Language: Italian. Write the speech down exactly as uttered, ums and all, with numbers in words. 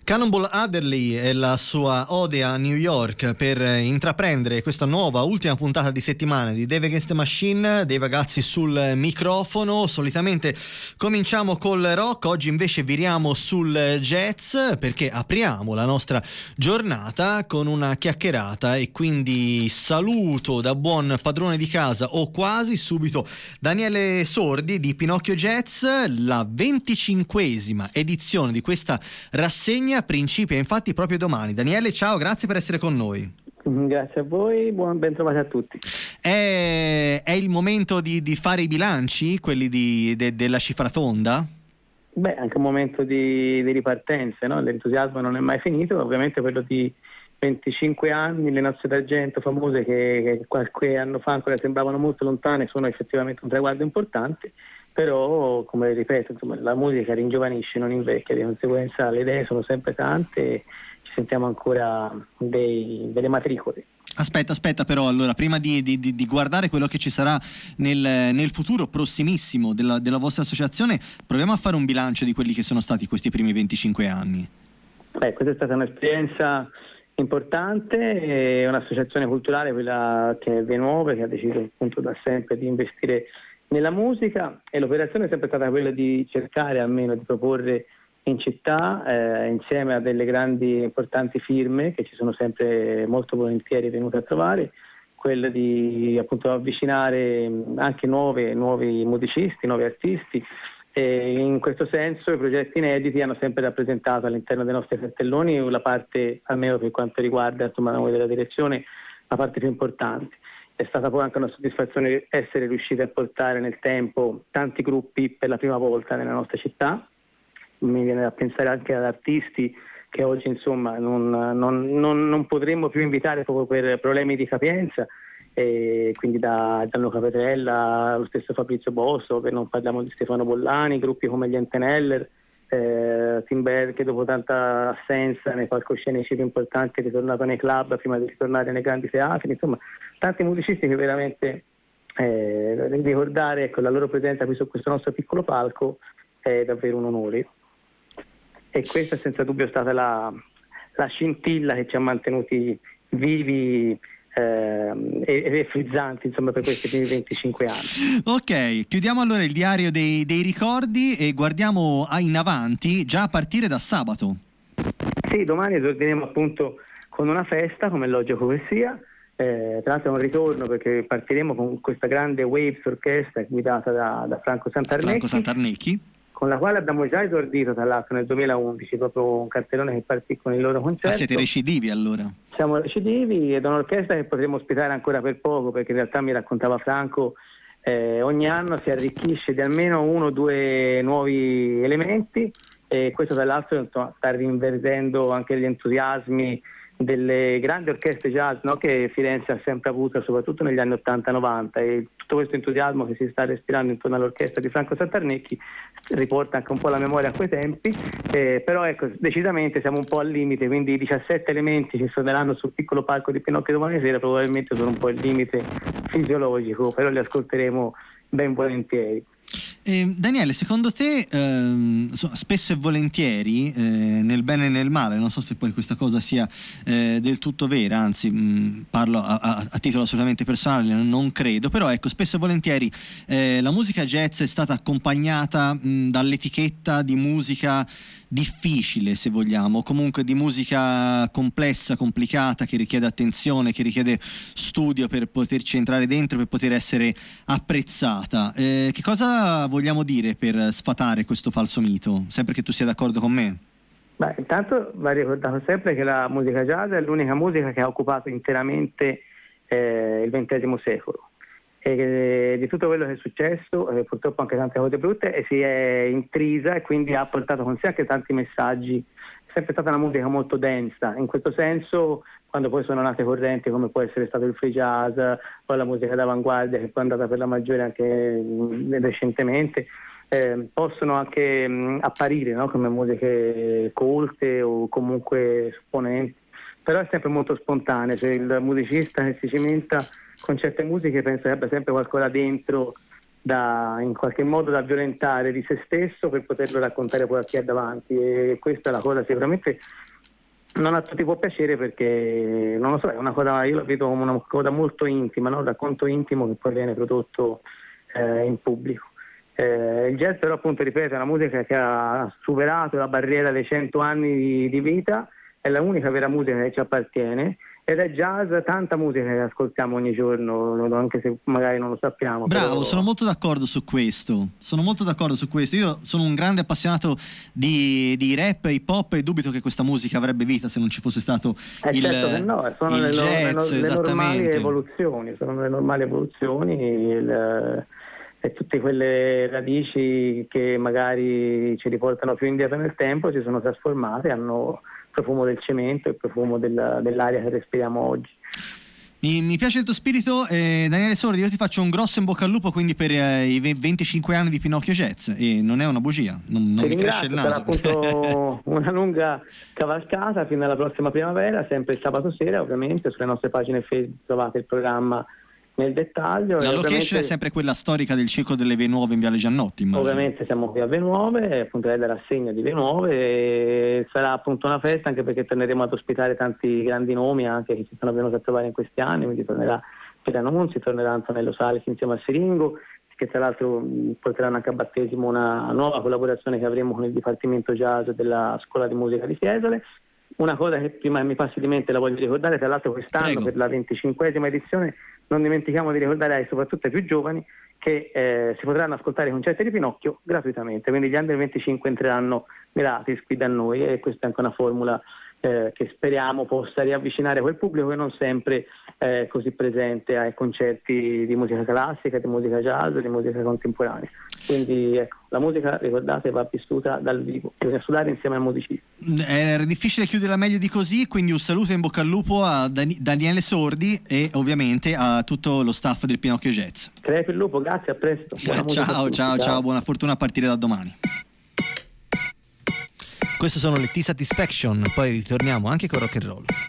Cannonball Adderley e la sua ode a New York per intraprendere questa nuova ultima puntata di settimana di Dave Against the Machine, dei ragazzi sul microfono. Solitamente cominciamo col rock, oggi invece viriamo sul jazz perché apriamo la nostra giornata con una chiacchierata e quindi saluto da buon padrone di casa o quasi subito Daniele Sordi di Pinocchio Jazz. La venticinquesima edizione di questa rassegna principia infatti proprio domani. Daniele, ciao, grazie per essere con noi. Grazie a voi, buon ben trovati a tutti. È, è il momento di, di fare i bilanci, quelli di, de, della cifra tonda? Beh, anche un momento di, di ripartenza, no? L'entusiasmo non è mai finito, ovviamente quello di venticinque anni, le nozze d'argento famose che, che qualche anno fa ancora sembravano molto lontane, sono effettivamente un traguardo importante. Però, come ripeto, insomma, la musica ringiovanisce, non invecchia, di conseguenza le idee sono sempre tante e ci sentiamo ancora dei, delle matricole. Aspetta, aspetta però, allora, prima di, di, di guardare quello che ci sarà nel, nel futuro prossimissimo della, della vostra associazione, proviamo a fare un bilancio di quelli che sono stati questi primi venticinque anni. Beh, questa è stata un'esperienza importante, è un'associazione culturale, quella che è Venuove, che ha deciso appunto da sempre di investire nella musica, e l'operazione è sempre stata quella di cercare almeno di proporre in città eh, insieme a delle grandi importanti firme che ci sono sempre molto volentieri venute a trovare, quella di appunto avvicinare anche nuove, nuovi musicisti, nuovi artisti, e in questo senso i progetti inediti hanno sempre rappresentato all'interno dei nostri cartelloni la parte, almeno per quanto riguarda insomma noi della direzione, la parte più importante. È stata poi anche una soddisfazione essere riusciti a portare nel tempo tanti gruppi per la prima volta nella nostra città. Mi viene da pensare anche ad artisti che oggi insomma non, non, non, non potremmo più invitare proprio per problemi di capienza, e quindi da Gianluca Petrella, lo stesso Fabrizio Bosso, che non parliamo di Stefano Bollani, gruppi come gli Enteneller, eh, Timber, che dopo tanta assenza nei palcoscenici più importanti è ritornato nei club prima di ritornare nei grandi teatri, insomma tanti musicisti che veramente eh, ricordare ecco, la loro presenza qui su questo nostro piccolo palco è davvero un onore, e questa senza dubbio è stata la, la scintilla che ci ha mantenuti vivi eh, e, e frizzanti insomma per questi primi venticinque anni. Ok, chiudiamo allora il diario dei, dei ricordi e guardiamo in avanti già a partire da sabato. Sì, domani esordiremo appunto con una festa come Loggia Poesia. Eh, tra l'altro è un ritorno perché partiremo con questa grande Waves Orchestra guidata da, da Franco Santarnecchi, Franco Santarnecchi, con la quale abbiamo già esordito tra l'altro nel duemilaundici, proprio un cartellone che partì con il loro concerto. Ah, siete recidivi allora? Siamo recidivi ed è un'orchestra che potremo ospitare ancora per poco, perché in realtà mi raccontava Franco eh, ogni anno si arricchisce di almeno uno o due nuovi elementi, e questo tra l'altro insomma, sta rinvertendo anche gli entusiasmi delle grandi orchestre jazz, no, che Firenze ha sempre avuto soprattutto negli anni ottanta novanta, e tutto questo entusiasmo che si sta respirando intorno all'orchestra di Franco Santarnecchi riporta anche un po' la memoria a quei tempi, eh, però ecco decisamente siamo un po' al limite, quindi i diciassette elementi che suoneranno sul piccolo palco di Pinocchio domani sera probabilmente sono un po' il limite fisiologico, però li ascolteremo ben volentieri. Eh, Daniele, secondo te ehm, spesso e volentieri eh, nel bene e nel male, non so se poi questa cosa sia eh, del tutto vera, anzi mh, parlo a, a, a titolo assolutamente personale, non credo, però ecco spesso e volentieri eh, la musica jazz è stata accompagnata mh, dall'etichetta di musica difficile, se vogliamo, comunque di musica complessa, complicata, che richiede attenzione, che richiede studio per poterci entrare dentro, per poter essere apprezzata. Eh, che cosa vogliamo dire per sfatare questo falso mito? Sempre che tu sia d'accordo con me. Beh, intanto va ricordato sempre che la musica jazz è l'unica musica che ha occupato interamente eh, il ventesimo secolo. E di tutto quello che è successo, eh, purtroppo anche tante cose brutte, e si è intrisa e quindi ha portato con sé anche tanti messaggi. È sempre stata una musica molto densa, in questo senso quando poi sono nate correnti come può essere stato il free jazz, poi la musica d'avanguardia che poi è andata per la maggiore anche mh, recentemente, eh, possono anche mh, apparire no? come musiche colte o comunque supponenti, però è sempre molto spontaneo, cioè il musicista che si cimenta con certe musiche penso che abbia sempre qualcosa dentro da, in qualche modo da violentare di se stesso per poterlo raccontare poi a chi è davanti, e questa è la cosa sicuramente non a tutti può piacere, perché non lo so, è una cosa, io la vedo come una cosa molto intima, no? Un racconto intimo che poi viene prodotto eh, in pubblico. Eh, il jazz però, appunto, ripeto, è una musica che ha superato la barriera dei cento anni di, di vita, è la unica vera musica che ci appartiene, ed è jazz, tanta musica che ascoltiamo ogni giorno, anche se magari non lo sappiamo. Bravo, però... sono molto d'accordo su questo. Sono molto d'accordo su questo. Io sono un grande appassionato di, di rap e hip hop, e dubito che questa musica avrebbe vita se non ci fosse stato eh il, certo che no, sono il le, jazz, le, le normali esattamente. evoluzioni, sono le normali evoluzioni, il, e tutte quelle radici che magari ci riportano più indietro nel tempo si sono trasformate, hanno il profumo del cemento, il profumo della, dell'aria che respiriamo oggi. Mi, mi piace il tuo spirito, eh, Daniele Sordi. Io ti faccio un grosso in bocca al lupo quindi per eh, i venticinque anni di Pinocchio Jazz, e non è una bugia, non, non mi cresce il naso. Sarà appunto una lunga cavalcata fino alla prossima primavera, sempre il sabato sera. Ovviamente sulle nostre pagine Facebook trovate il programma nel dettaglio. La e location è sempre quella storica del Circo delle Vie Nuove in Viale Giannotti, immagino. Ovviamente siamo qui a Vie Nuove, appunto è la rassegna di Vie Nuove, e sarà appunto una festa, anche perché torneremo ad ospitare tanti grandi nomi anche che ci sono venuti a trovare in questi anni, quindi tornerà Piera Nunzi, tornerà Antonello Sales insieme a Siringo, che tra l'altro mh, porteranno anche a battesimo una nuova collaborazione che avremo con il Dipartimento Jazz della Scuola di Musica di Fiesole. Una cosa che prima mi passi di mente la voglio ricordare, tra l'altro quest'anno Prego. Per la venticinquesima edizione non dimentichiamo di ricordare ai soprattutto ai più giovani che eh, si potranno ascoltare i concerti di Pinocchio gratuitamente, quindi gli under venticinque entreranno gratis qui da noi, e questa è anche una formula eh, che speriamo possa riavvicinare quel pubblico che non sempre è eh, così presente ai concerti di musica classica, di musica jazz, di musica contemporanea. Quindi ecco, la musica, ricordate, va vissuta dal vivo, bisogna studiare insieme al musicista. Era difficile chiuderla meglio di così, quindi un saluto in bocca al lupo a Dan- Daniele Sordi e ovviamente a tutto lo staff del Pinocchio Jazz. Crepi il lupo, grazie, a presto. Buona musica a Ciao, tutti, ciao, ciao, buona fortuna a partire da domani. Queste sono le T-Satisfaction, poi ritorniamo anche con rock and roll.